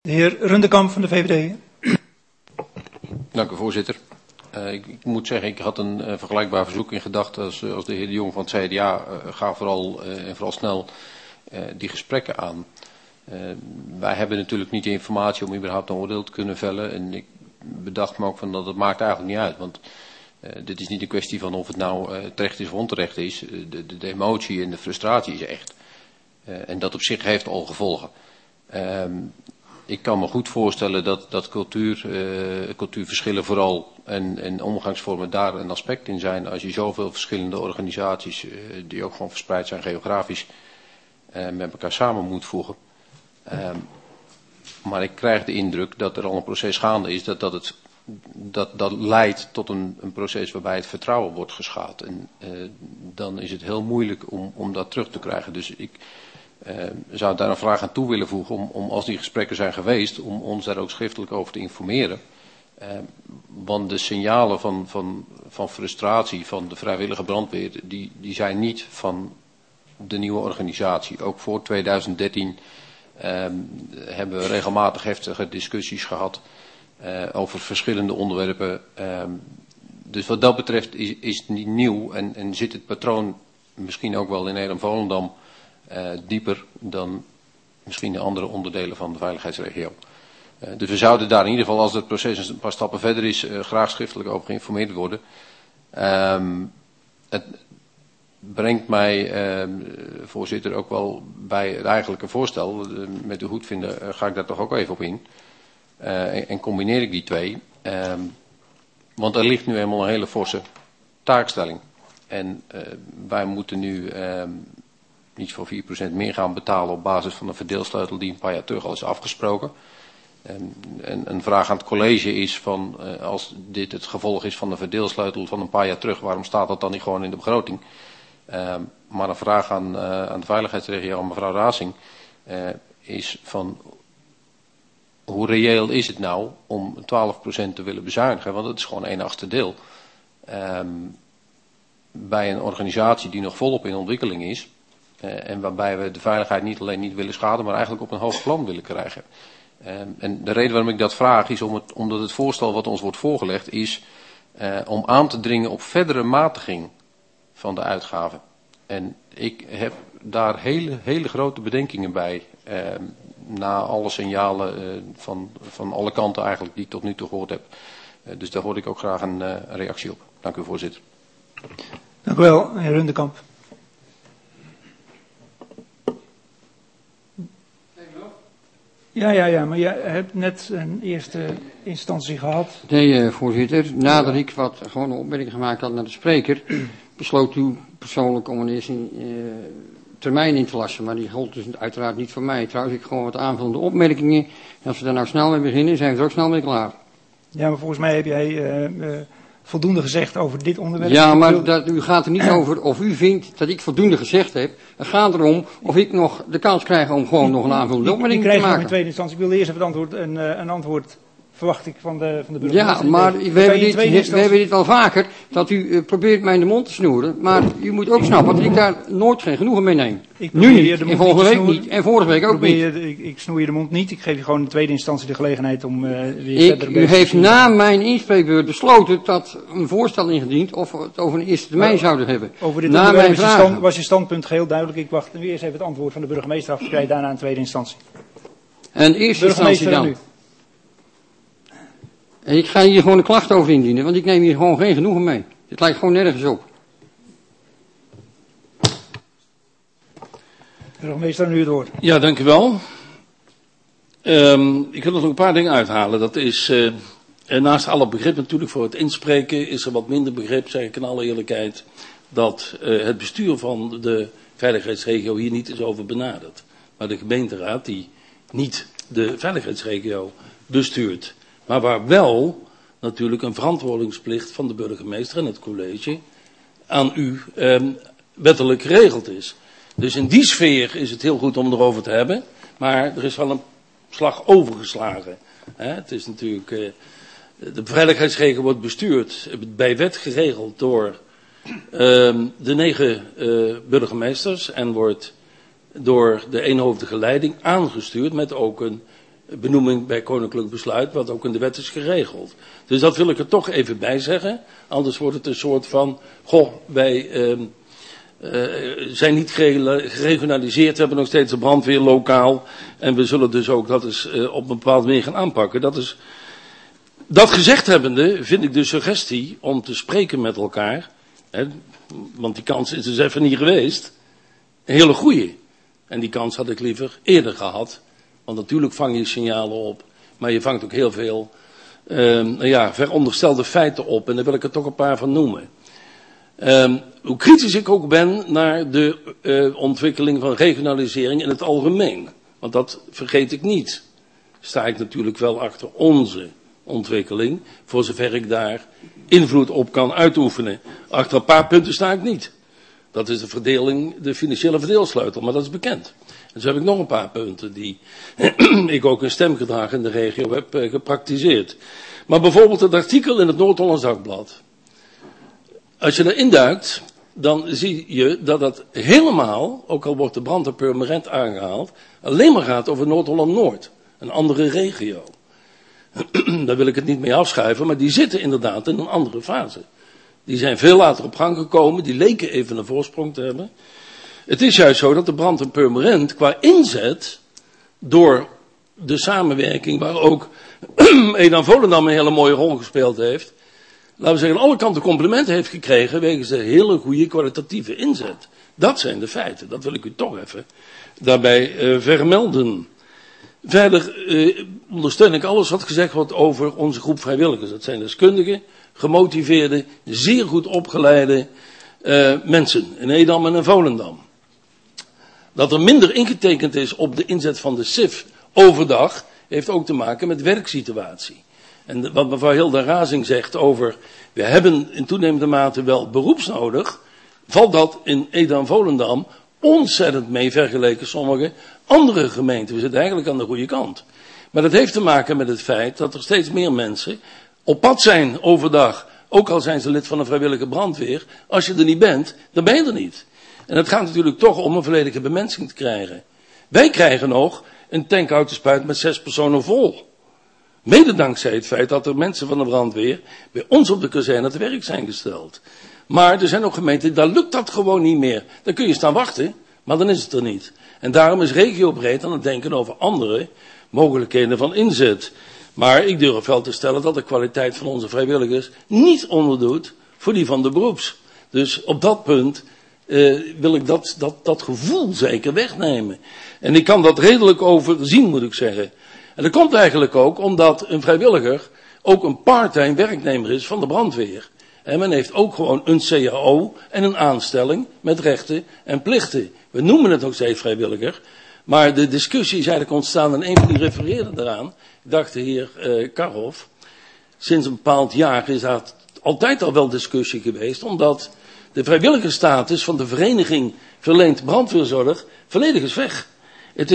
De heer Rundekamp van de VVD. Dank u, voorzitter. Ik moet zeggen, ik had een vergelijkbaar verzoek in gedachten als de heer De Jong van het CDA. Ga vooral en vooral snel die gesprekken aan. Wij hebben natuurlijk niet de informatie om überhaupt een oordeel te kunnen vellen. En ik bedacht me ook van dat het maakt eigenlijk niet uit. Want dit is niet een kwestie van of het nou terecht is of onterecht is. De emotie en de frustratie is echt. En dat op zich heeft al gevolgen. Ik kan me goed voorstellen dat cultuurverschillen vooral en omgangsvormen daar een aspect in zijn. Als je zoveel verschillende organisaties, die ook gewoon verspreid zijn geografisch, met elkaar samen moet voegen. Maar ik krijg de indruk dat er al een proces gaande is, dat leidt tot een proces waarbij het vertrouwen wordt geschaad. En dan is het heel moeilijk om dat terug te krijgen. Dus ik zou daar een vraag aan toe willen voegen om als die gesprekken zijn geweest, om ons daar ook schriftelijk over te informeren. Want de signalen van frustratie van de vrijwillige brandweer, die zijn niet van de nieuwe organisatie. Ook voor 2013 hebben we regelmatig heftige discussies gehad over verschillende onderwerpen. Dus wat dat betreft is het niet nieuw en zit het patroon misschien ook wel in Edam-Volendam dieper dan misschien de andere onderdelen van de veiligheidsregio. Dus we zouden daar in ieder geval, als het proces een paar stappen verder is, graag schriftelijk over geïnformeerd worden. Het brengt mij, voorzitter, ook wel bij het eigenlijke voorstel. Met uw goedvinden ga ik daar toch ook even op in. En combineer ik die twee. Want er ligt nu eenmaal een hele forse taakstelling. En wij moeten nu iets voor 4% meer gaan betalen op basis van een verdeelsleutel die een paar jaar terug al is afgesproken. En een vraag aan het college is van, als dit het gevolg is van een verdeelsleutel van een paar jaar terug, waarom staat dat dan niet gewoon in de begroting? Maar een vraag aan de veiligheidsregio, aan mevrouw Razing, is van, hoe reëel is het nou om 12% te willen bezuinigen? Want het is gewoon 1/8 deel. Bij een organisatie die nog volop in ontwikkeling is. En waarbij we de veiligheid niet alleen niet willen schaden, maar eigenlijk op een hoog plan willen krijgen. En de reden waarom ik dat vraag is omdat het voorstel wat ons wordt voorgelegd is om aan te dringen op verdere matiging van de uitgaven. En ik heb daar hele grote bedenkingen bij, na alle signalen van alle kanten eigenlijk die ik tot nu toe gehoord heb. Dus daar hoor ik ook graag een reactie op. Dank u, voorzitter. Dank u wel, heer Rundekamp. Ja, maar je hebt net een eerste instantie gehad. Nee, voorzitter. Nadat ik gewoon een opmerking gemaakt had naar de spreker, besloot u persoonlijk om een eerste termijn in te lassen. Maar die gold dus uiteraard niet voor mij. Trouwens, ik gewoon wat aanvullende opmerkingen. En als we daar nou snel mee beginnen, zijn we er ook snel mee klaar. Ja, maar volgens mij heb jij voldoende gezegd over dit onderwerp. Ja, maar u gaat er niet over of u vindt dat ik voldoende gezegd heb. Het gaat erom of ik nog de kans krijg om gewoon nog een aanvullende opmerking te maken. Ik krijg nog in tweede instantie. Ik wilde eerst even het antwoord, een antwoord verwacht ik van de burgemeester. Ja, maar we hebben dit wel vaker, dat u probeert mij in de mond te snoeren. Maar u moet ook snappen dat ik daar nooit geen genoegen mee neem. Nu niet, en volgende week niet, en vorige week ook niet. Ik snoer je de mond niet, ik geef je gewoon in tweede instantie de gelegenheid om weer verder... U heeft na mijn inspreekbeurt besloten dat een voorstel ingediend of we het over een eerste termijn zouden hebben. Over dit onderwerp was je standpunt geheel duidelijk. Ik wacht nu eerst even het antwoord van de burgemeester af te krijgen, daarna in tweede instantie. En eerste instantie dan. Nu. En ik ga hier gewoon een klacht over indienen, want ik neem hier gewoon geen genoegen mee. Het lijkt gewoon nergens op. Burgemeester, nu het woord. Ja, dank u wel. Ik wil nog een paar dingen uithalen. Dat is, naast alle begrip natuurlijk voor het inspreken, is er wat minder begrip, zeg ik in alle eerlijkheid, dat het bestuur van de veiligheidsregio hier niet is over benaderd. Maar de gemeenteraad die niet de veiligheidsregio bestuurt. Maar waar wel natuurlijk een verantwoordingsplicht van de burgemeester en het college aan u wettelijk geregeld is. Dus in die sfeer is het heel goed om erover te hebben. Maar er is wel een slag overgeslagen. Het is natuurlijk, de veiligheidsregio wordt bestuurd bij wet geregeld door de 9 burgemeesters en wordt door de eenhoofdige leiding aangestuurd met ook een benoeming bij koninklijk besluit, wat ook in de wet is geregeld. Dus dat wil ik er toch even bij zeggen. Anders wordt het een soort van, wij zijn niet geregionaliseerd, we hebben nog steeds de brandweer lokaal. En we zullen dus ook dat eens op een bepaalde manier gaan aanpakken. Dat gezegd hebbende vind ik de suggestie om te spreken met elkaar, want die kans is dus even niet geweest, een hele goeie. En die kans had ik liever eerder gehad. Want natuurlijk vang je signalen op, maar je vangt ook heel veel veronderstelde feiten op. En daar wil ik er toch een paar van noemen. Hoe kritisch ik ook ben naar de ontwikkeling van regionalisering in het algemeen. Want dat vergeet ik niet. Sta ik natuurlijk wel achter onze ontwikkeling, voor zover ik daar invloed op kan uitoefenen. Achter een paar punten sta ik niet. Dat is de financiële verdeelsleutel, maar dat is bekend. En zo heb ik nog een paar punten die ik ook een stemgedrag in de regio heb gepraktiseerd. Maar bijvoorbeeld het artikel in het Noord-Hollands Dagblad. Als je erin duikt, dan zie je dat het helemaal, ook al wordt de brand in Purmerend aangehaald, alleen maar gaat over Noord-Holland-Noord. Een andere regio. Daar wil ik het niet mee afschuiven, maar die zitten inderdaad in een andere fase. Die zijn veel later op gang gekomen, die leken even een voorsprong te hebben. Het is juist zo dat de brand in Purmerend qua inzet, door de samenwerking waar ook Edam Volendam een hele mooie rol gespeeld heeft, laten we zeggen, aan alle kanten complimenten heeft gekregen wegens de hele goede kwalitatieve inzet. Dat zijn de feiten, dat wil ik u toch even daarbij vermelden. Verder ondersteun ik alles wat gezegd wordt over onze groep vrijwilligers. Dat zijn deskundigen, gemotiveerde, zeer goed opgeleide mensen in Edam en in Volendam. Dat er minder ingetekend is op de inzet van de SIF overdag, heeft ook te maken met werksituatie. En wat mevrouw Hilda Razing zegt over, we hebben in toenemende mate wel beroeps nodig, valt dat in Edam-Volendam ontzettend mee vergeleken sommige andere gemeenten. We zitten eigenlijk aan de goede kant. Maar dat heeft te maken met het feit dat er steeds meer mensen op pad zijn overdag, ook al zijn ze lid van een vrijwillige brandweer. Als je er niet bent, dan ben je er niet. En het gaat natuurlijk toch om een volledige bemensing te krijgen. Wij krijgen nog een tankauto-spuit met 6 personen vol. Mede dankzij het feit dat er mensen van de brandweer bij ons op de kazerne te werk zijn gesteld. Maar er zijn ook gemeenten, daar lukt dat gewoon niet meer. Dan kun je staan wachten, maar dan is het er niet. En daarom is regiobreed aan het denken over andere mogelijkheden van inzet. Maar ik durf wel te stellen dat de kwaliteit van onze vrijwilligers niet onderdoet voor die van de beroeps. Dus op dat punt wil ik dat gevoel zeker wegnemen. En ik kan dat redelijk overzien, moet ik zeggen. En dat komt eigenlijk ook omdat een vrijwilliger ook een part-time werknemer is van de brandweer. En men heeft ook gewoon een CAO en een aanstelling met rechten en plichten. We noemen het ook steeds vrijwilliger. Maar de discussie is eigenlijk ontstaan en een van die refereerde eraan. Ik dacht de heer Karhoff. Sinds een bepaald jaar is daar altijd al wel discussie geweest. Omdat de vrijwilligersstatus van de vereniging verleent brandweerzorg volledig is weg. Het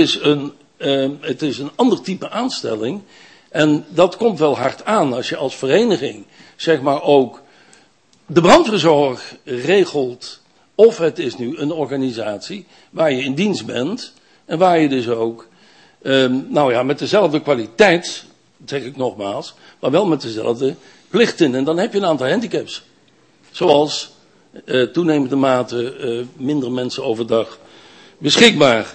is een ander type aanstelling. En dat komt wel hard aan als je als vereniging zeg maar ook de brandweerzorg regelt. Of het is nu een organisatie waar je in dienst bent. En waar je dus ook met dezelfde kwaliteit, zeg ik nogmaals, maar wel met dezelfde plichten. En dan heb je een aantal handicaps. Zoals toenemende mate minder mensen overdag beschikbaar.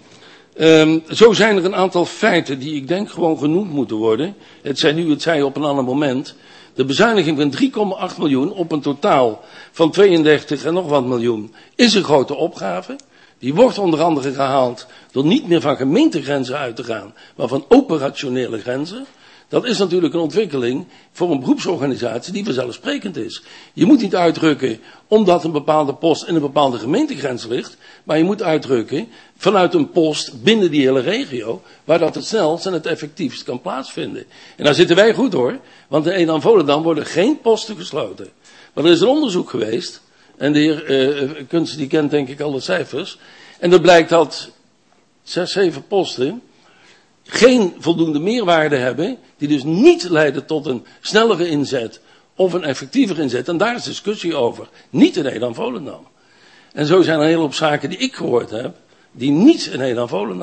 Zo zijn er een aantal feiten die ik denk gewoon genoemd moeten worden. Het zei op een ander moment. De bezuiniging van 3,8 miljoen op een totaal van 32 en nog wat miljoen is een grote opgave. Die wordt onder andere gehaald door niet meer van gemeentegrenzen uit te gaan, maar van operationele grenzen. Dat is natuurlijk een ontwikkeling voor een beroepsorganisatie die vanzelfsprekend is. Je moet niet uitdrukken omdat een bepaalde post in een bepaalde gemeentegrens ligt, maar je moet uitdrukken vanuit een post binnen die hele regio, waar dat het snelst en het effectiefst kan plaatsvinden. En daar zitten wij goed hoor, want in Edam-Volendam worden geen posten gesloten. Maar er is een onderzoek geweest, en de heer Kunst die kent denk ik al de cijfers, en er blijkt dat 6, 7 posten geen voldoende meerwaarde hebben, die dus niet leiden tot een snellere inzet of een effectievere inzet. En daar is discussie over. Niet in Edam-Volendam. En zo zijn er een hele hoop zaken die ik gehoord heb, die niet in Edam-Volendam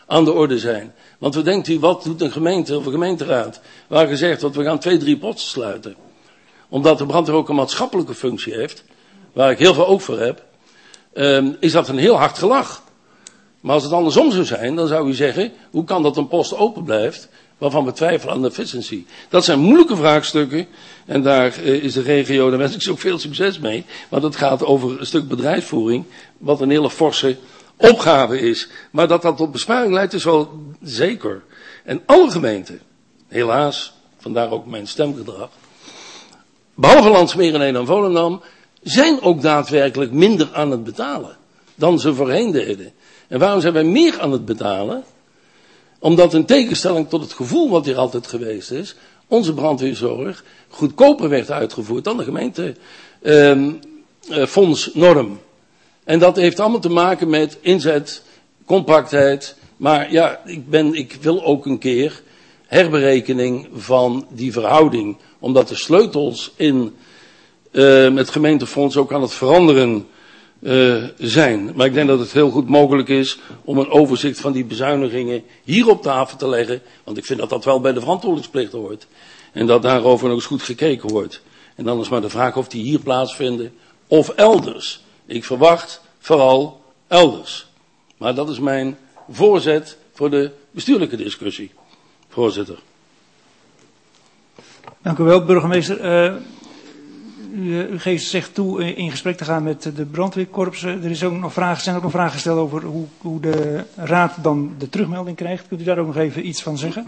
aan de orde zijn. Want wat denkt u, wat doet een gemeente of een gemeenteraad waar gezegd wordt, we gaan 2-3 posten sluiten. Omdat de brandweer ook een maatschappelijke functie heeft, waar ik heel veel oog voor heb, is dat een heel hard gelach. Maar als het andersom zou zijn, dan zou u zeggen, hoe kan dat een post open blijft, waarvan we twijfelen aan de efficiëntie. Dat zijn moeilijke vraagstukken en daar is de regio, daar wens ik ze ook veel succes mee, want het gaat over een stuk bedrijfsvoering, wat een hele forse opgave is. Maar dat dat tot besparing leidt is wel zeker. En alle gemeenten, helaas, vandaar ook mijn stemgedrag, behalve Landsmeer en Edam Volendam, zijn ook daadwerkelijk minder aan het betalen dan ze voorheen deden. En waarom zijn wij meer aan het betalen? Omdat in tegenstelling tot het gevoel wat hier altijd geweest is, onze brandweerzorg goedkoper werd uitgevoerd dan de gemeentefondsnorm. En dat heeft allemaal te maken met inzet, compactheid. Maar ja, ik wil ook een keer herberekening van die verhouding. Omdat de sleutels in het gemeentefonds ook aan het veranderen zijn. Maar ik denk dat het heel goed mogelijk is om een overzicht van die bezuinigingen hier op tafel te leggen. Want ik vind dat dat wel bij de verantwoordingsplicht hoort. En dat daarover nog eens goed gekeken wordt. En dan is maar de vraag of die hier plaatsvinden of elders. Ik verwacht vooral elders. Maar dat is mijn voorzet voor de bestuurlijke discussie. Voorzitter. Dank u wel, burgemeester. U geeft zich toe in gesprek te gaan met de brandweerkorps. Er is ook nog zijn ook nog vragen gesteld over hoe de raad dan de terugmelding krijgt. Kunt u daar ook nog even iets van zeggen?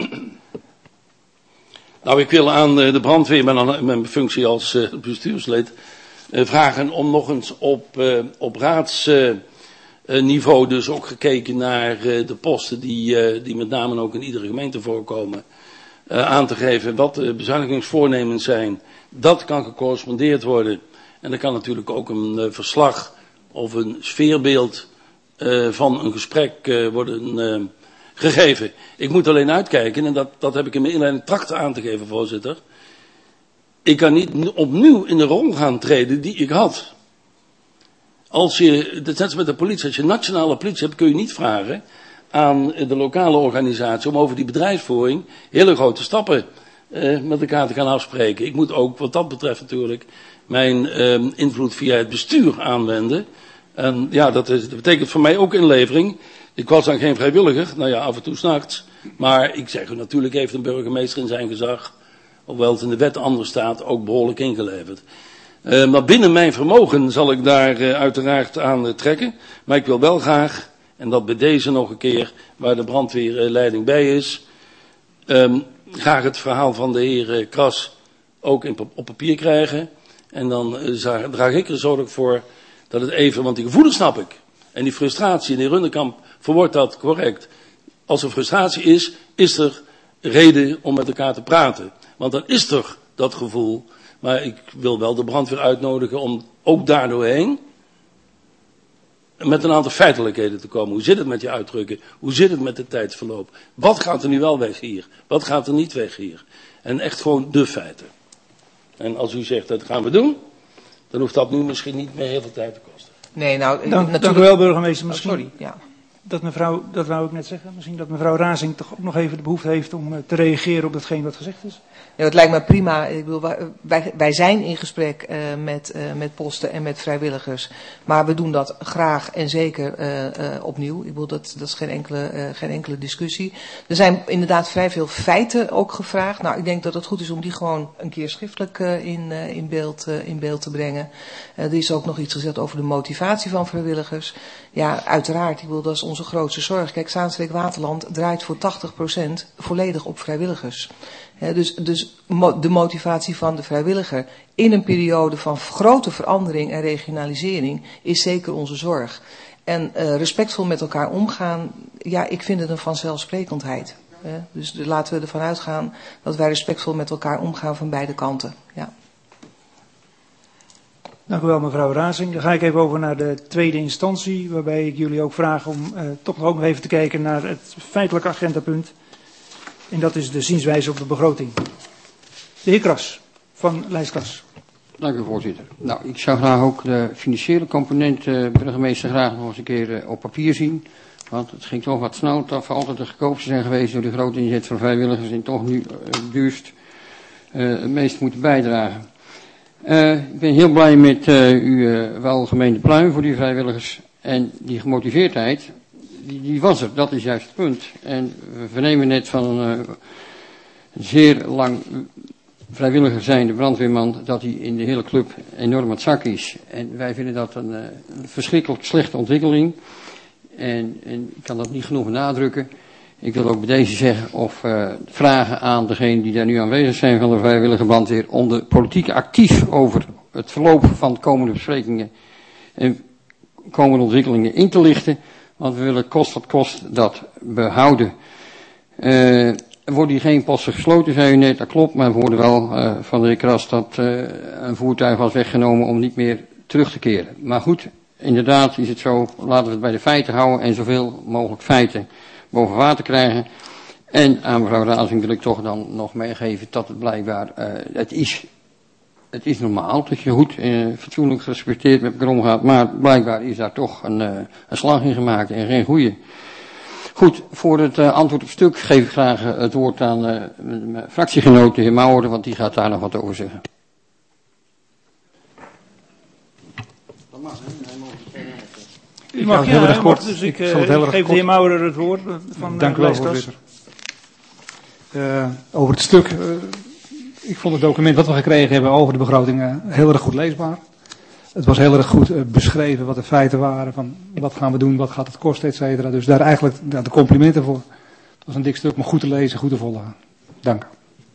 Nou, ik wil aan de brandweer, mijn functie als bestuurslid, vragen om nog eens op raadsniveau dus ook gekeken naar de posten die met name ook in iedere gemeente voorkomen. Aan te geven wat de bezuinigingsvoornemens zijn. Dat kan gecorrespondeerd worden. En er kan natuurlijk ook een verslag of een sfeerbeeld van een gesprek worden gegeven. Ik moet alleen uitkijken, en dat heb ik in mijn inleiding trachten aan te geven, voorzitter. Ik kan niet opnieuw in de rol gaan treden die ik had. Als je, net als met de politie, als je nationale politie hebt, kun je niet vragen aan de lokale organisatie om over die bedrijfsvoering hele grote stappen met elkaar te gaan afspreken. Ik moet ook wat dat betreft natuurlijk mijn invloed via het bestuur aanwenden. En ja, dat betekent voor mij ook inlevering. Ik was dan geen vrijwilliger, nou ja, af en toe 's nachts. Maar ik zeg u, natuurlijk heeft een burgemeester in zijn gezag, hoewel het in de wet anders staat, ook behoorlijk ingeleverd. Maar binnen mijn vermogen zal ik daar uiteraard aan trekken. Maar ik wil wel graag, en dat bij deze nog een keer, waar de brandweerleiding bij is, graag het verhaal van de heer Kras ook op papier krijgen. En dan draag ik er zorg voor dat het even, want die gevoelens snap ik. En die frustratie, en de heer Rundekamp verwoordt dat correct. Als er frustratie is, is er reden om met elkaar te praten. Want dan is er dat gevoel. Maar ik wil wel de brandweer uitnodigen om ook daardoorheen met een aantal feitelijkheden te komen. Hoe zit het met je uitdrukken? Hoe zit het met de tijdsverloop? Wat gaat er nu wel weg hier? Wat gaat er niet weg hier? En echt gewoon de feiten. En als u zegt dat gaan we doen, dan hoeft dat nu misschien niet meer heel veel tijd te kosten. Nee, nou, Dank u wel, burgemeester. Misschien, sorry, ja. Dat wou ik net zeggen, misschien dat mevrouw Razing toch ook nog even de behoefte heeft om te reageren op datgene wat gezegd is. Ja, het lijkt me prima. Ik bedoel, wij zijn in gesprek met posten en met vrijwilligers. Maar we doen dat graag en zeker opnieuw. Ik bedoel, dat is geen enkele discussie. Er zijn inderdaad vrij veel feiten ook gevraagd. Nou, ik denk dat het goed is om die gewoon een keer schriftelijk in beeld te brengen. Er is ook nog iets gezegd over de motivatie van vrijwilligers. Ja, uiteraard. Ik bedoel, dat is onze grootste zorg. Kijk, Zaanstreek-Waterland draait voor 80% volledig op vrijwilligers. Dus de motivatie van de vrijwilliger in een periode van grote verandering en regionalisering is zeker onze zorg. En respectvol met elkaar omgaan, ja, ik vind het een vanzelfsprekendheid. Dus laten we ervan uitgaan dat wij respectvol met elkaar omgaan van beide kanten. Ja. Dank u wel, mevrouw Razing. Dan ga ik even over naar de tweede instantie, waarbij ik jullie ook vraag om toch nog even te kijken naar het feitelijke agendapunt. En dat is de zienswijze op de begroting. De heer Kras, van lijstklas. Dank u, voorzitter. Nou, ik zou graag ook de financiële component, burgemeester, graag nog eens een keer op papier zien. Want het ging toch wat snel, dat we altijd de goedkoopste zijn geweest door de grote inzet van vrijwilligers en toch nu het duurst het meest moeten bijdragen. Ik ben heel blij met uw welgemeende pluim voor die vrijwilligers. En die gemotiveerdheid, die was er, dat is juist het punt. En we vernemen net van een zeer lang vrijwilliger zijnde brandweerman dat hij in de hele club enorm aan het zak is. En wij vinden dat een verschrikkelijk slechte ontwikkeling. En ik kan dat niet genoeg benadrukken. Ik wil ook bij deze zeggen of vragen aan degenen die daar nu aanwezig zijn van de vrijwillige brandweer om de politiek actief over het verloop van de komende besprekingen en komende ontwikkelingen in te lichten. Want we willen kost wat kost dat behouden. Er worden hier geen posten gesloten, zei u net, dat klopt, maar we hoorden wel van de heer Kras dat een voertuig was weggenomen om niet meer terug te keren. Maar goed, inderdaad is het zo, laten we het bij de feiten houden en zoveel mogelijk feiten boven water krijgen. En aan mevrouw Razing wil ik toch dan nog meegeven dat het blijkbaar, het is normaal dat je goed fatsoenlijk gerespecteerd met elkaar omgaat, maar blijkbaar is daar toch een slag in gemaakt en geen goeie. Goed, voor het antwoord op het stuk geef ik graag het woord aan mijn fractiegenoot, de heer Maurer, want die gaat daar nog wat over zeggen. Dat mag, hè? U mag, ja, heel erg kort. Dus ik geef de heer Maurer het woord van Dank u wel, voorzitter. Over het stuk, ik vond het document wat we gekregen hebben over de begroting heel erg goed leesbaar. Het was heel erg goed beschreven wat de feiten waren, van wat gaan we doen, wat gaat het kosten, et cetera. Dus daar eigenlijk de complimenten voor. Het was een dik stuk, maar goed te lezen, goed te volgen. Dank.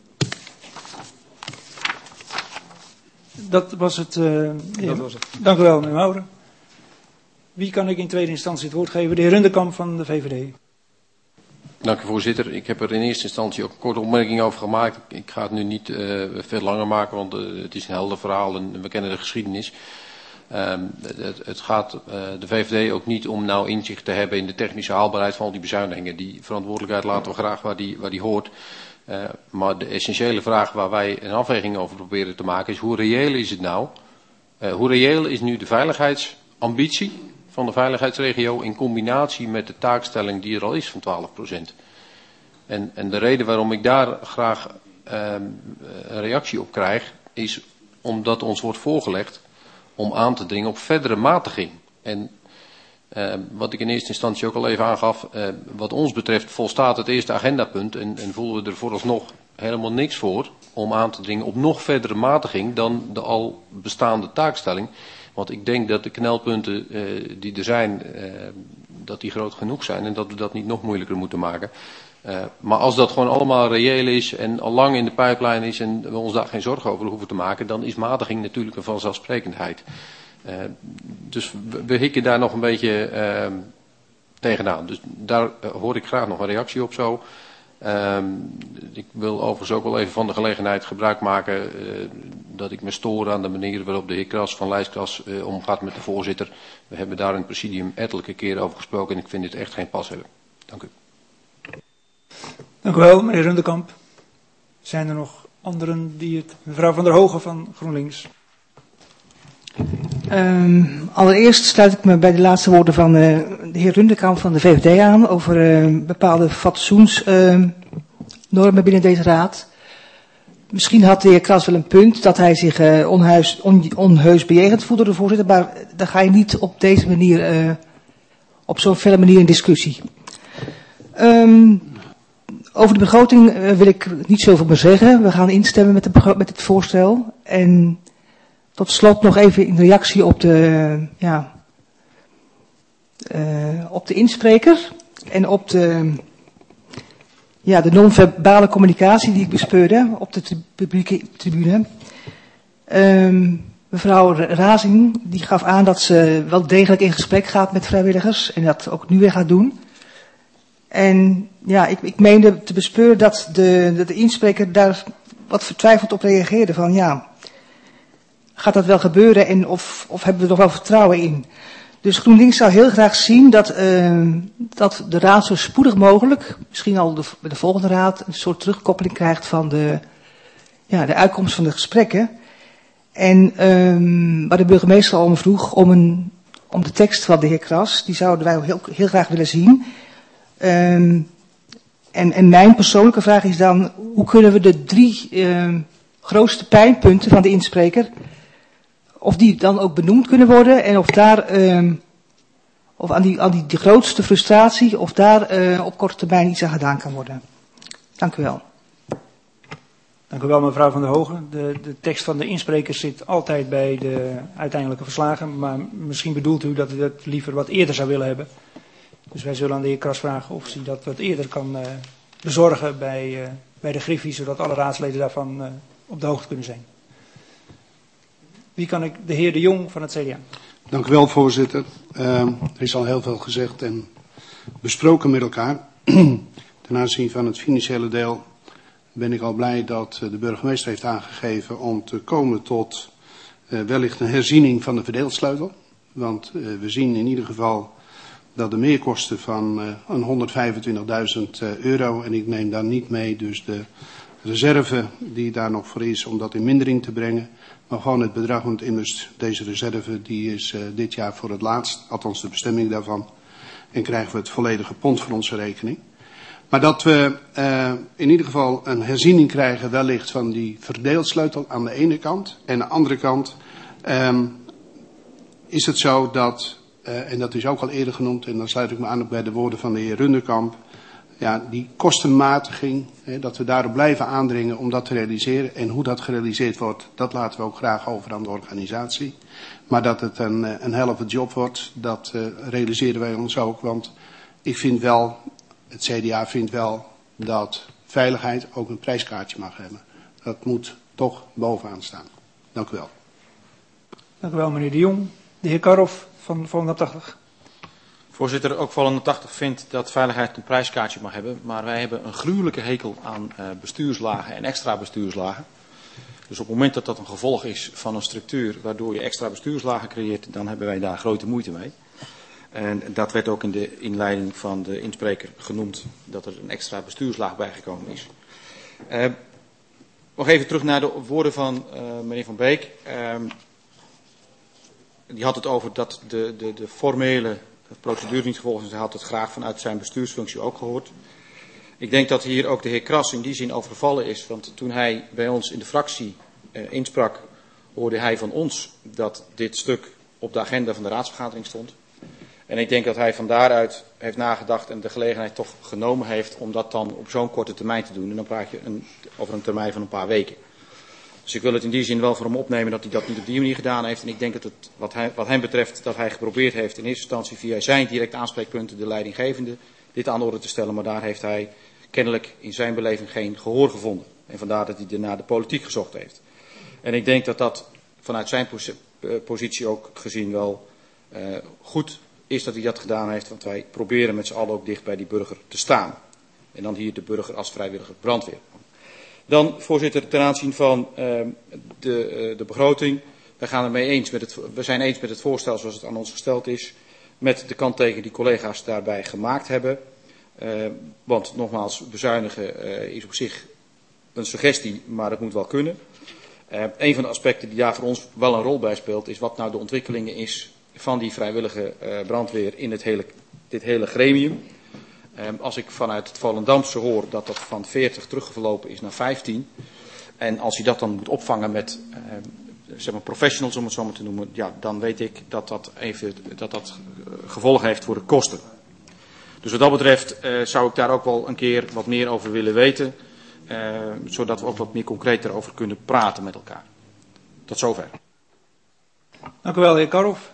Dat was het. Dat was het. Dank u wel, meneer Maurer. Wie kan ik in tweede instantie het woord geven? De heer Rundekamp van de VVD. Dank u, voorzitter. Ik heb er in eerste instantie ook een korte opmerking over gemaakt. Ik ga het nu niet veel langer maken, want het is een helder verhaal en we kennen de geschiedenis. Het gaat de VVD ook niet om nou inzicht te hebben in de technische haalbaarheid van al die bezuinigingen. Die verantwoordelijkheid laten we graag waar die hoort. Maar de essentiële vraag waar wij een afweging over proberen te maken is: hoe reëel is het nou? Hoe reëel is nu de veiligheidsambitie van de veiligheidsregio in combinatie met de taakstelling die er al is van 12%? En de reden waarom ik daar graag een reactie op krijg is omdat ons wordt voorgelegd om aan te dringen op verdere matiging. En wat ik in eerste instantie ook al even aangaf, wat ons betreft volstaat het eerste agendapunt en voelen we er vooralsnog helemaal niks voor om aan te dringen op nog verdere matiging dan de al bestaande taakstelling. Want ik denk dat de knelpunten die er zijn, dat die groot genoeg zijn en dat we dat niet nog moeilijker moeten maken. Maar als dat gewoon allemaal reëel is en al lang in de pijplijn is en we ons daar geen zorgen over hoeven te maken, dan is matiging natuurlijk een vanzelfsprekendheid. Dus we hikken daar nog een beetje tegenaan. Dus daar hoor ik graag nog een reactie op zo. Ik wil overigens ook wel even van de gelegenheid gebruik maken dat ik me stoor aan de manier waarop de heer Kras van Lijskras omgaat met de voorzitter. We hebben daar in het presidium ettelijke keren over gesproken en ik vind dit echt geen pas hebben. Dank u. Dank u wel, meneer Rundekamp. Zijn er nog anderen die het... Mevrouw van der Hogen van GroenLinks. Allereerst sluit ik me bij de laatste woorden van de heer Rundekamp van de VVD aan over bepaalde fatsoensnormen binnen deze raad. Misschien had de heer Kras wel een punt dat hij zich onheus bejegend voelde door de voorzitter, maar dan ga je niet op deze manier, op zo'n felle manier in discussie. Over de begroting wil ik niet zoveel meer zeggen. We gaan instemmen met het voorstel. En tot slot nog even in reactie op de inspreker en op de non-verbale communicatie die ik bespeurde op de publieke tribune. Mevrouw Razing die gaf aan dat ze wel degelijk in gesprek gaat met vrijwilligers en dat ook nu weer gaat doen. En ja, ik meende te bespeuren dat de inspreker daar wat vertwijfeld op reageerde van ja, gaat dat wel gebeuren en of hebben we er nog wel vertrouwen in? Dus GroenLinks zou heel graag zien dat de raad zo spoedig mogelijk, misschien al de volgende raad, een soort terugkoppeling krijgt van de uitkomst van de gesprekken. En waar de burgemeester al om vroeg om om de tekst van de heer Kras. Die zouden wij heel graag willen zien. En mijn persoonlijke vraag is dan, hoe kunnen we de 3 grootste pijnpunten van de inspreker, of die dan ook benoemd kunnen worden en of daar, of aan die grootste frustratie, of daar op korte termijn iets aan gedaan kan worden. Dank u wel. Dank u wel, mevrouw Van der Hogen. De tekst van de inspreker zit altijd bij de uiteindelijke verslagen, maar misschien bedoelt u dat u dat liever wat eerder zou willen hebben. Dus wij zullen aan de heer Kras vragen of hij dat wat eerder kan bezorgen bij de Griffie, zodat alle raadsleden daarvan op de hoogte kunnen zijn. Wie kan ik? De heer De Jong van het CDA. Dank u wel, voorzitter. Er is al heel veel gezegd en besproken met elkaar. Ten aanzien van het financiële deel ben ik al blij dat de burgemeester heeft aangegeven om te komen tot wellicht een herziening van de verdeelsleutel. Want we zien in ieder geval dat de meerkosten van een 125.000 euro, en ik neem daar niet mee dus de reserve die daar nog voor is om dat in mindering te brengen, maar gewoon het bedrag, want immers deze reserve die is dit jaar voor het laatst, althans de bestemming daarvan, en krijgen we het volledige pond voor onze rekening. Maar dat we in ieder geval een herziening krijgen wellicht van die verdeelsleutel aan de ene kant. En aan de andere kant is het zo dat, en dat is ook al eerder genoemd, en dan sluit ik me aan ook bij de woorden van de heer Runderkamp, ja, die kostenmatiging, dat we daarop blijven aandringen om dat te realiseren. En hoe dat gerealiseerd wordt, dat laten we ook graag over aan de organisatie. Maar dat het een helft job wordt, dat realiseren wij ons ook. Want ik vind wel, het CDA vindt wel dat veiligheid ook een prijskaartje mag hebben. Dat moet toch bovenaan staan. Dank u wel. Dank u wel, meneer De Jong. De heer Karhoff van Volendam 80. Voorzitter, ook Volendam 80 vindt dat veiligheid een prijskaartje mag hebben. Maar wij hebben een gruwelijke hekel aan bestuurslagen en extra bestuurslagen. Dus op het moment dat dat een gevolg is van een structuur waardoor je extra bestuurslagen creëert, dan hebben wij daar grote moeite mee. En dat werd ook in de inleiding van de inspreker genoemd, dat er een extra bestuurslaag bijgekomen is. Nog even terug naar de woorden van meneer Van Beek. Die had het over dat de formele procedure niet gevolgd is. Hij had het graag vanuit zijn bestuursfunctie ook gehoord. Ik denk dat hier ook de heer Kras in die zin overvallen is. Want toen hij bij ons in de fractie insprak, hoorde hij van ons dat dit stuk op de agenda van de raadsvergadering stond. En ik denk dat hij van daaruit heeft nagedacht en de gelegenheid toch genomen heeft om dat dan op zo'n korte termijn te doen. En dan praat je over een termijn van een paar weken. Dus ik wil het in die zin wel voor hem opnemen dat hij dat niet op die manier gedaan heeft. En ik denk dat het wat hem betreft dat hij geprobeerd heeft in eerste instantie via zijn direct aanspreekpunten de leidinggevende dit aan de orde te stellen. Maar daar heeft hij kennelijk in zijn beleving geen gehoor gevonden. En vandaar dat hij naar de politiek gezocht heeft. En ik denk dat dat vanuit zijn positie ook gezien wel goed is dat hij dat gedaan heeft. Want wij proberen met z'n allen ook dicht bij die burger te staan. En dan hier de burger als vrijwillige brandweer. Dan, voorzitter, ten aanzien van de begroting. We zijn eens met het voorstel zoals het aan ons gesteld is. Met de kanttekening die collega's daarbij gemaakt hebben. Want nogmaals, bezuinigen is op zich een suggestie, maar het moet wel kunnen. Een van de aspecten die daar voor ons wel een rol bij speelt, is wat nou de ontwikkelingen is van die vrijwillige brandweer in dit hele gremium. Als ik vanuit het Volendamse hoor dat dat van 40 teruggelopen is naar 15. En als je dat dan moet opvangen met zeg maar professionals om het zo maar te noemen. Ja, dan weet ik dat dat gevolgen heeft voor de kosten. Dus wat dat betreft zou ik daar ook wel een keer wat meer over willen weten. Zodat we ook wat meer concreet erover kunnen praten met elkaar. Tot zover. Dank u wel, heer Karhoff.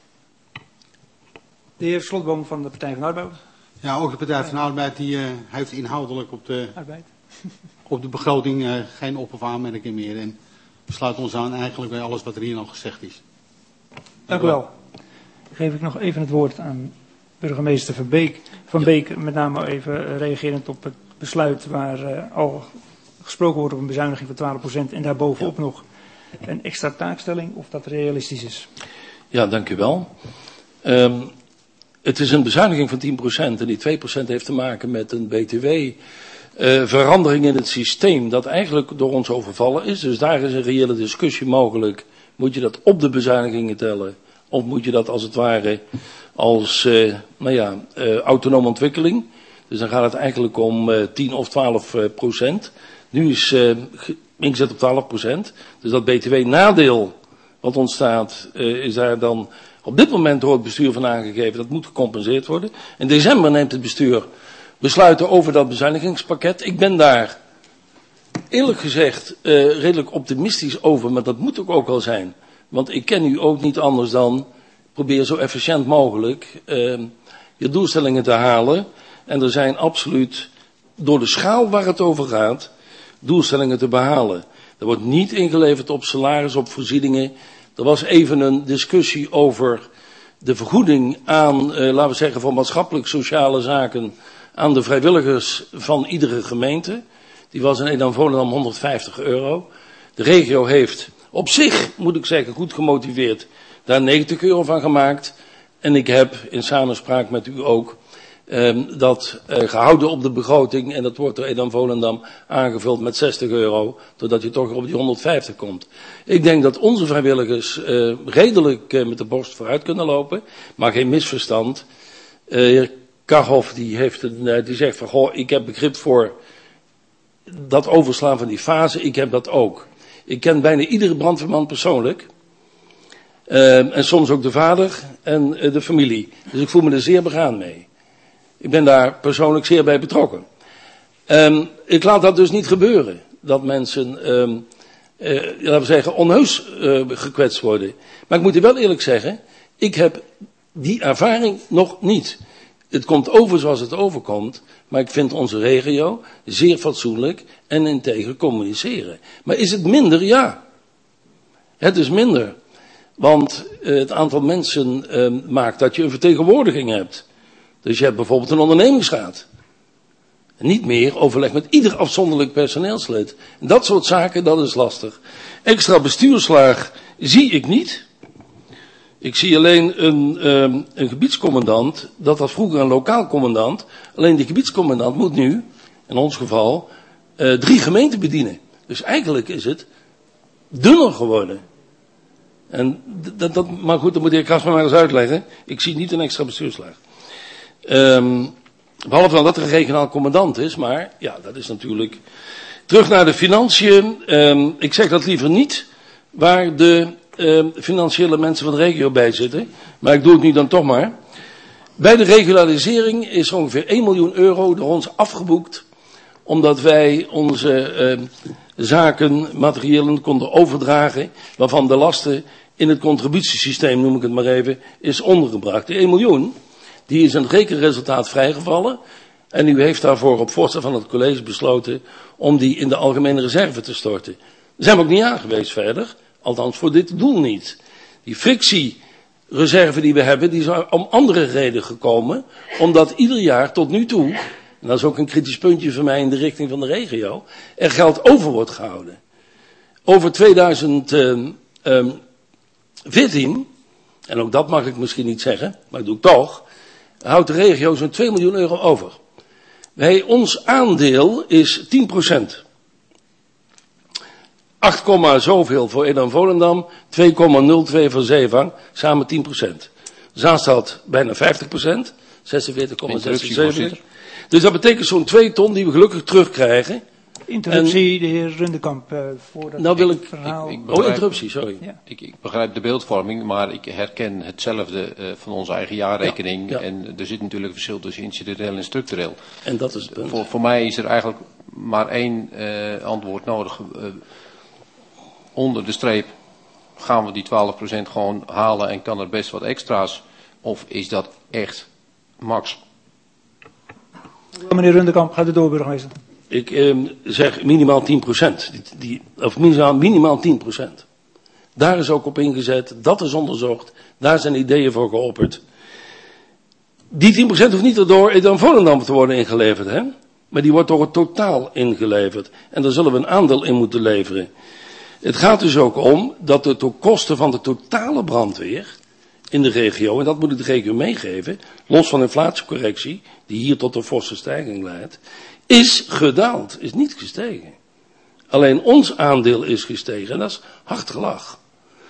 De heer Slotboom van de Partij van de Arbeid. Ja, ook de Partij van de Arbeid die heeft inhoudelijk op de begroting geen op- of aanmerking meer. En we sluiten ons aan eigenlijk bij alles wat er hier al gezegd is. Dank u wel. Geef ik nog even het woord aan burgemeester Van Beek, met name even reagerend op het besluit waar al gesproken wordt op een bezuiniging van 12% en daarbovenop nog een extra taakstelling, of dat realistisch is. Ja, dank u wel. Het is een bezuiniging van 10% en die 2% heeft te maken met een btw-verandering in het systeem dat eigenlijk door ons overvallen is. Dus daar is een reële discussie mogelijk. Moet je dat op de bezuinigingen tellen Of moet je dat als het ware als autonome ontwikkeling? Dus dan gaat het eigenlijk om 10 of 12%. Nu is ingezet op 12%. Dus dat btw-nadeel wat ontstaat, is daar dan op dit moment door het bestuur van aangegeven. Dat moet gecompenseerd worden. In december neemt het bestuur besluiten over dat bezuinigingspakket. Ik ben daar eerlijk gezegd redelijk optimistisch over, maar dat moet ook wel zijn. Want ik ken u ook niet anders dan probeer zo efficiënt mogelijk je doelstellingen te halen. En er zijn absoluut, door de schaal waar het over gaat, doelstellingen te behalen. Er wordt niet ingeleverd op salaris, op voorzieningen. Er was even een discussie over de vergoeding aan, laten we zeggen, van maatschappelijk-sociale zaken aan de vrijwilligers van iedere gemeente. Die was in Edam-Volendam €150. De regio heeft op zich, moet ik zeggen, goed gemotiveerd daar €90 van gemaakt. En ik heb in samenspraak met u ook dat gehouden op de begroting. En dat wordt door Edam-Volendam aangevuld met €60. Totdat je toch op die 150 komt. Ik denk dat onze vrijwilligers redelijk met de borst vooruit kunnen lopen. Maar geen misverstand. Heer Karhoff die zegt van goh, ik heb begrip voor dat overslaan van die fase. Ik heb dat ook. Ik ken bijna iedere brandweerman persoonlijk. En soms ook de vader en de familie. Dus ik voel me er zeer begaan mee. Ik ben daar persoonlijk zeer bij betrokken. Ik laat dat dus niet gebeuren. Dat mensen, laten we zeggen, onheus gekwetst worden. Maar ik moet u wel eerlijk zeggen, ik heb die ervaring nog niet. Het komt over zoals het overkomt. Maar ik vind onze regio zeer fatsoenlijk en integer communiceren. Maar is het minder? Ja. Het is minder. Want het aantal mensen maakt dat je een vertegenwoordiging hebt. Dus je hebt bijvoorbeeld een ondernemingsraad. En niet meer overleg met ieder afzonderlijk personeelslid. En dat soort zaken, dat is lastig. Extra bestuurslaag zie ik niet. Ik zie alleen een gebiedscommandant, dat was vroeger een lokaal commandant. Alleen die gebiedscommandant moet nu, in ons geval, 3 gemeenten bedienen. Dus eigenlijk is het dunner geworden. En maar goed, dat moet de heer Krasman maar eens uitleggen. Ik zie niet een extra bestuurslaag. Behalve dan dat er een regionaal commandant is, maar ja, dat is natuurlijk. Terug naar de financiën. Ik zeg dat liever niet, waar de financiële mensen van de regio bij zitten. Maar ik doe het nu dan toch maar. Bij de regularisering is ongeveer €1 miljoen door ons afgeboekt. Omdat wij onze zaken, materiëlen konden overdragen. Waarvan de lasten in het contributiesysteem, noem ik het maar even, is ondergebracht. Die 1 miljoen, die is in het rekenresultaat vrijgevallen. En u heeft daarvoor op voorstel van het college besloten om die in de algemene reserve te storten. Daar zijn we ook niet aan geweest verder. Althans voor dit doel niet. Die frictiereserve die we hebben, die is om andere reden gekomen. Omdat ieder jaar tot nu toe, en dat is ook een kritisch puntje voor mij in de richting van de regio, er geld over wordt gehouden. Over 2014, en ook dat mag ik misschien niet zeggen, maar dat doe ik toch, houdt de regio zo'n €2 miljoen over. Ons aandeel is 10%. 8, zoveel voor Edam-Volendam, 2,02 voor Zeevang, samen 10%. Zaanstad bijna 50%, 46,76. Dus dat betekent zo'n 2 ton die we gelukkig terugkrijgen. Interruptie, de heer Rundekamp. Nou wil ik interruptie, sorry. Ja. Ik begrijp de beeldvorming, maar ik herken hetzelfde van onze eigen jaarrekening. Ja. En er zit natuurlijk een verschil tussen incidenteel en structureel. En dat is het punt. Voor mij is er eigenlijk maar één antwoord nodig. Onder de streep gaan we die 12% gewoon halen en kan er best wat extra's? Of is dat echt max? Meneer Rundekamp, gaat u door, burgemeester. Ik zeg minimaal 10%. Of minimaal 10%. Daar is ook op ingezet. Dat is onderzocht. Daar zijn ideeën voor geopperd. Die 10% hoeft niet door Edam-Volendam te worden ingeleverd. Hè? Maar die wordt door het totaal ingeleverd. En daar zullen we een aandeel in moeten leveren. Het gaat dus ook om dat de kosten van de totale brandweer in de regio, en dat moet ik de regio meegeven, los van inflatiecorrectie, die hier tot een forse stijging leidt, is gedaald, is niet gestegen. Alleen ons aandeel is gestegen en dat is hard gelach.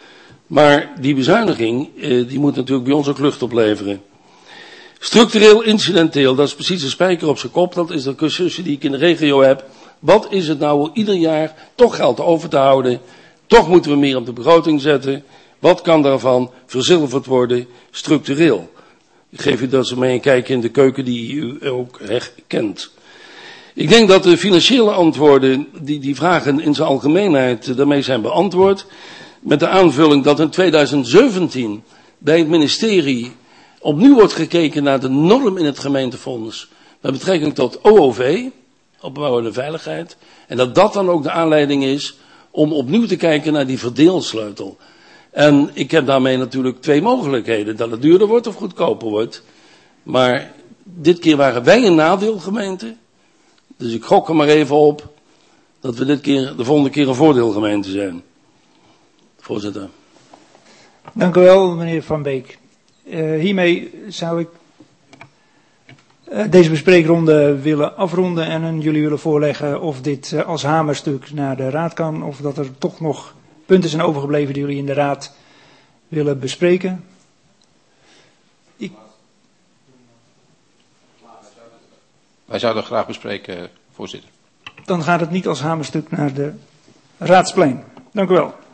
Maar die bezuiniging, die moet natuurlijk bij ons ook lucht opleveren. Structureel, incidenteel, dat is precies de spijker op zijn kop. Dat is de discussie die ik in de regio heb. Wat is het nou om ieder jaar toch geld over te houden? Toch moeten we meer op de begroting zetten. Wat kan daarvan verzilverd worden structureel? Ik geef u dat ze mee een kijkje in de keuken die u ook herkent. Ik denk dat de financiële antwoorden, die vragen in zijn algemeenheid, daarmee zijn beantwoord. Met de aanvulling dat in 2017 bij het ministerie opnieuw wordt gekeken naar de norm in het gemeentefonds met betrekking tot OOV, opbouwende veiligheid. En dat dat dan ook de aanleiding is om opnieuw te kijken naar die verdeelsleutel. En ik heb daarmee natuurlijk twee mogelijkheden. Dat het duurder wordt of goedkoper wordt. Maar dit keer waren wij een nadeelgemeente. Dus ik gok er maar even op dat we de volgende keer een voordeelgemeente zijn. Voorzitter. Dank u wel, meneer Van Beek. Hiermee zou ik deze bespreekronde willen afronden en aan jullie willen voorleggen of dit als hamerstuk naar de raad kan, of dat er toch nog punten zijn overgebleven die jullie in de raad willen bespreken. Wij zouden graag bespreken, voorzitter. Dan gaat het niet als hamerstuk naar de raadsplein. Dank u wel.